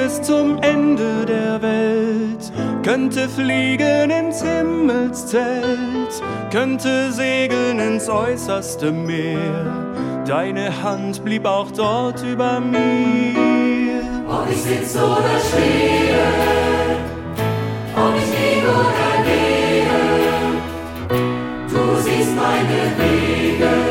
bis zum Ende der Welt, könnte fliegen ins Himmelszelt, könnte segeln ins äußerste Meer. Deine Hand blieb auch dort über mir. Ob ich sitz oder stehe, ob ich liege oder gehe, du siehst meine Wege.